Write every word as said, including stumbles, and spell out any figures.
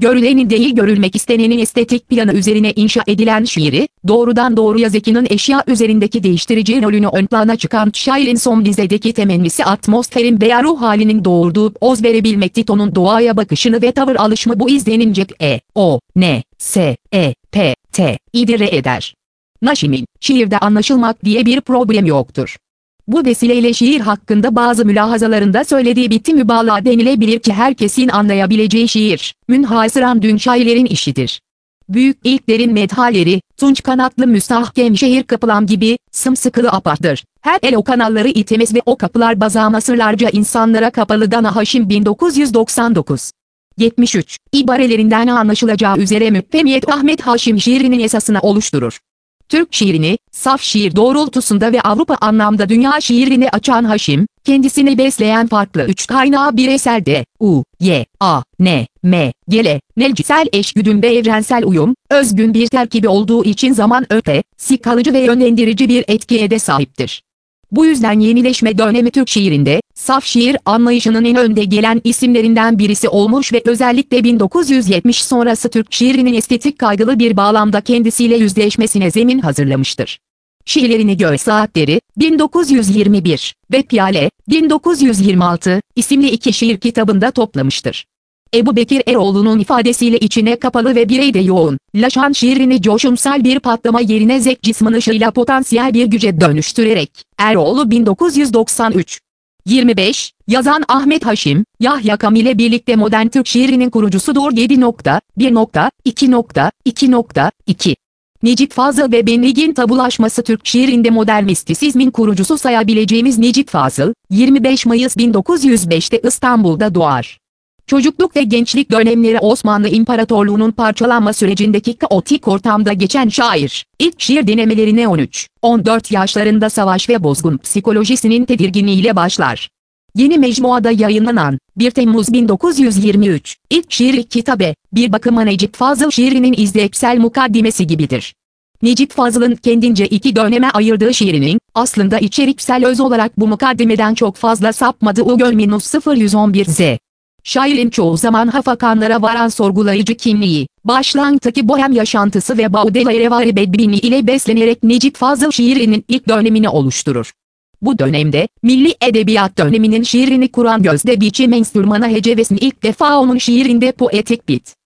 görülenin değil görülmek istenenin estetik planı üzerine inşa edilen şiiri, doğrudan doğruya zekinin eşya üzerindeki değiştirici rolünü ön plana çıkan şairin son dizedeki temennisi atmosferin veya ruh halinin doğurduğu poz verebilmek Tito'nun doğaya bakışını ve tavır alışımı bu izlenilecek E, O, N, S, E, P, T, idare eder. Naşim'in, şiirde anlaşılmak diye bir problem yoktur. Bu vesileyle şiir hakkında bazı mülahazalarında söylediği bitti mübalağa denilebilir ki herkesin anlayabileceği şiir, münhasıran dün şairlerin işidir. Büyük ilklerin medhaleri, tunç kanatlı müstahkem şehir kapılan gibi, sımsıkılı apattır. Her el o kanalları itemez ve o kapılar bazama sırlarca insanlara kapalı. Dana Haşim bin dokuz yüz doksan dokuz. yetmiş üç. İbarelerinden anlaşılacağı üzere Müppemiyet Ahmet Haşim şiirinin esasını oluşturur. Türk şiirini, saf şiir doğrultusunda ve Avrupa anlamda dünya şiirini açan Haşim, kendisini besleyen farklı üç kaynağı bir eserde, U, Y, A, N, M, Gele, nelcisel eşgüdüm ve evrensel uyum, özgün bir terkibi olduğu için zaman ötesi kalıcı ve yönlendirici bir etkiye de sahiptir. Bu yüzden yenileşme dönemi Türk şiirinde, saf şiir anlayışının en önde gelen isimlerinden birisi olmuş ve özellikle bin dokuz yüz yetmiş sonrası Türk şiirinin estetik kaygılı bir bağlamda kendisiyle yüzleşmesine zemin hazırlamıştır. Şiirlerini Göğe Saatleri, bin dokuz yüz yirmi bir ve Piyale, bin dokuz yüz yirmi altı isimli iki şiir kitabında toplamıştır. Ebu Bekir Eroğlu'nun ifadesiyle içine kapalı ve bireyde yoğun, laşan şiirini coşumsal bir patlama yerine zevk cismin ışığıyla potansiyel bir güce dönüştürerek, Eroğlu bin dokuz yüz doksan üç. yirmi beş, yazan Ahmet Haşim, Yahya Kam ile birlikte modern Türk şiirinin kurucusudur. yedi nokta bir nokta iki nokta iki nokta iki. Necip Fazıl ve Benliğin tabulaşması Türk şiirinde modern mistisizmin kurucusu sayabileceğimiz Necip Fazıl, yirmi beş Mayıs bin dokuz yüz beş'te İstanbul'da doğar. Çocukluk ve gençlik dönemleri Osmanlı İmparatorluğu'nun parçalanma sürecindeki kaotik ortamda geçen şair, ilk şiir denemelerine on üç on dört yaşlarında savaş ve bozgun psikolojisinin tedirginliğiyle başlar. Yeni Mecmuada yayınlanan, bir Temmuz bin dokuz yüz yirmi üç, ilk şiir kitabe, bir bakıma Necip Fazıl şiirinin izleksel mukaddimesi gibidir. Necip Fazıl'ın kendince iki döneme ayırdığı şiirinin, aslında içeriksel öz olarak bu mukaddimeden çok fazla sapmadığı Göl sıfır yüz on bir Z. Şairin çoğu zaman hafakanlara varan sorgulayıcı kimliği, başlangıçtaki bohem yaşantısı ve Baudelaire bedbini ile beslenerek Necip Fazıl şiirinin ilk dönemini oluşturur. Bu dönemde, milli edebiyat döneminin şiirini kuran Gözde biçim enstrümanı hecevesini ilk defa onun şiirinde poetik bit,